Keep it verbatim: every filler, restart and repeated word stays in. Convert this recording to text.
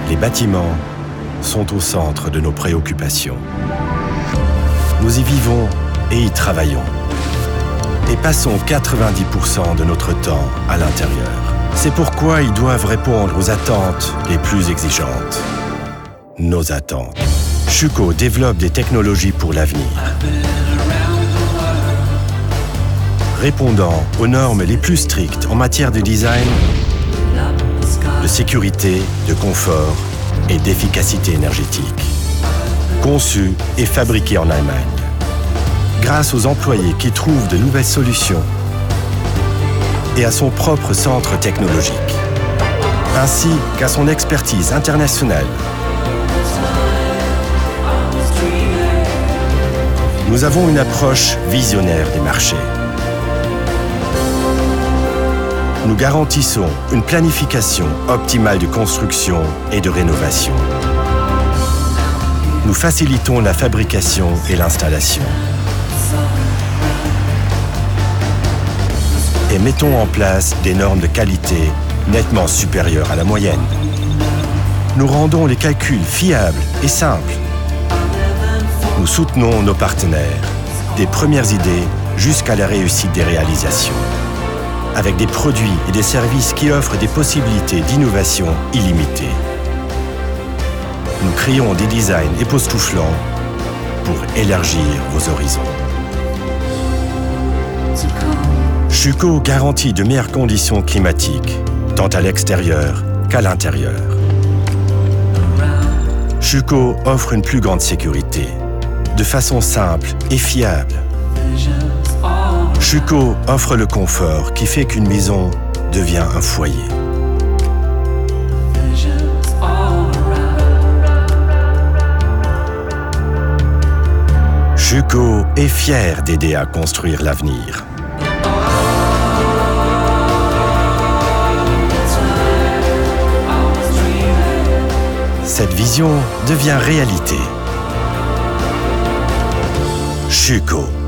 Les bâtiments sont au centre de nos préoccupations. Nous y vivons et y travaillons. Et passons quatre-vingt-dix pour cent de notre temps à l'intérieur. C'est pourquoi ils doivent répondre aux attentes les plus exigeantes. Nos attentes. Schüco développe des technologies pour l'avenir, répondant aux normes les plus strictes en matière de design, de sécurité, de confort et d'efficacité énergétique. Conçu et fabriqué en Allemagne. Grâce aux employés qui trouvent de nouvelles solutions et à son propre centre technologique, ainsi qu'à son expertise internationale. Nous avons une approche visionnaire des marchés. Nous garantissons une planification optimale de construction et de rénovation. Nous facilitons la fabrication et l'installation. Et mettons en place des normes de qualité nettement supérieures à la moyenne. Nous rendons les calculs fiables et simples. Nous soutenons nos partenaires, des premières idées jusqu'à la réussite des réalisations, avec des produits et des services qui offrent des possibilités d'innovation illimitées. Nous créons des designs époustouflants pour élargir vos horizons. Schüco garantit de meilleures conditions climatiques, tant à l'extérieur qu'à l'intérieur. Schüco offre une plus grande sécurité, de façon simple et fiable. Schüco offre le confort qui fait qu'une maison devient un foyer. Schüco est fier d'aider à construire l'avenir. Cette vision devient réalité. Schüco.